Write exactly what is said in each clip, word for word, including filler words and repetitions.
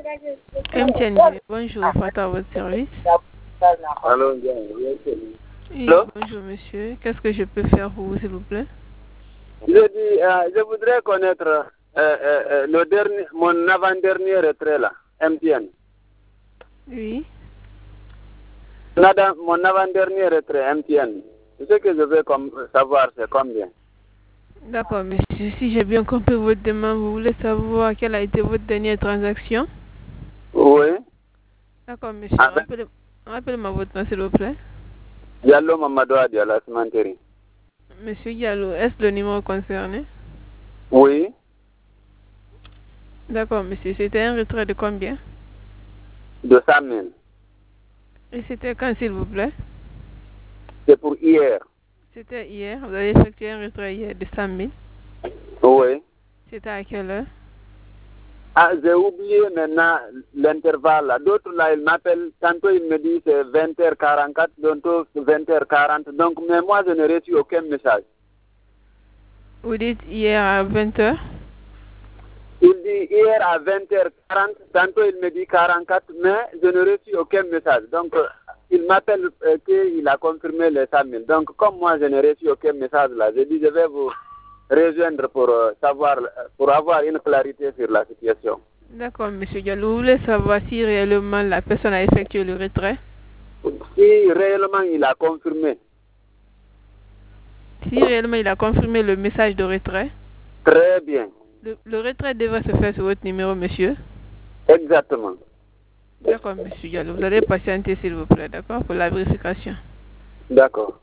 M T N, bonjour, Fata à votre service. Allô, Oui, Allô? bonjour monsieur, qu'est-ce que je peux faire pour vous s'il vous plaît? Je dis, euh, je voudrais connaître euh, euh, euh, le dernier, mon avant-dernier retrait là, M T N. Oui. Nada- Mon avant-dernier retrait M T N. Ce que je veux com- savoir, c'est combien. D'accord monsieur, si j'ai bien compris votre demande, vous voulez savoir quelle a été votre dernière transaction? Oui. D'accord monsieur, Avec rappelez- rappelez-moi votre nom s'il vous plaît. Diallo Mamadou Adi à la cimenterie. Monsieur Diallo, est-ce le numéro concerné? Oui. D'accord monsieur, c'était un retrait de combien? De cent mille. Et c'était quand s'il vous plaît? C'est pour hier. C'était hier, vous avez effectué un retrait hier de cent mille. Oui. C'était à quelle heure? Ah, j'ai oublié maintenant l'intervalle là. D'autres là, ils m'appellent. Tantôt, ils me disent c'est vingt heures quarante-quatre, tantôt vingt heures quarante. Donc, mais moi, je n'ai reçu aucun message. Vous dites hier à vingt heures? Il dit hier à vingt heures quarante, tantôt il me dit quarante-quatre, mais je n'ai reçu aucun message. Donc, euh, il m'appelle euh, qu'il a confirmé les cent mille. Donc, comme moi, je n'ai reçu aucun message là, je dis je vais vous rejoindre pour euh, savoir, euh, pour avoir une clarité sur la situation. D'accord monsieur Diallo, vous voulez savoir si réellement la personne a effectué le retrait? Si réellement il a confirmé, Si réellement il a confirmé le message de retrait? très bien. Le, le retrait devrait se faire sur votre numéro, monsieur. Exactement. D'accord, monsieur Diallo. Vous allez patienter, s'il vous plaît, d'accord, pour la vérification. D'accord.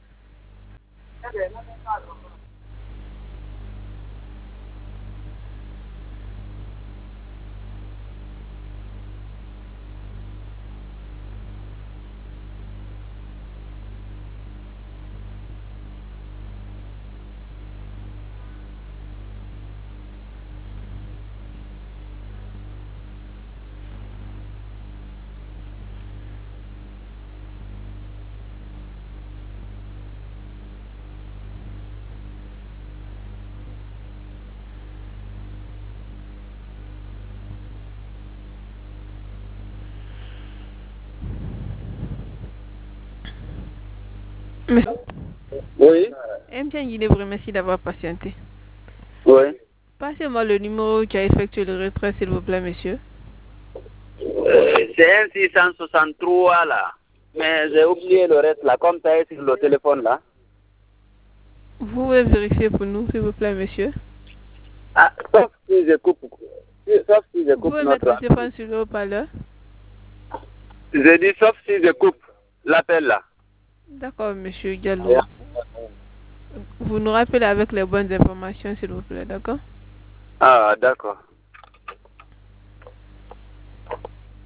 Monsieur, Oui. M T N Guinée vous remercie d'avoir patienté. Oui. Passez-moi le numéro qui a effectué le retrait, s'il vous plaît, monsieur. Euh, c'est un six cent soixante-trois là. Mais j'ai oublié le reste là, comme ça est sur le téléphone là. Vous pouvez vérifier pour nous, s'il vous plaît, monsieur. Ah, sauf si je coupe, si- sauf si je Vous coupe pouvez mettre le notre... téléphone sur le haut-parleur. Je dis sauf si je coupe l'appel là. D'accord, monsieur Diallo. Vous nous rappelez avec les bonnes informations, s'il vous plaît, d'accord? Ah, d'accord.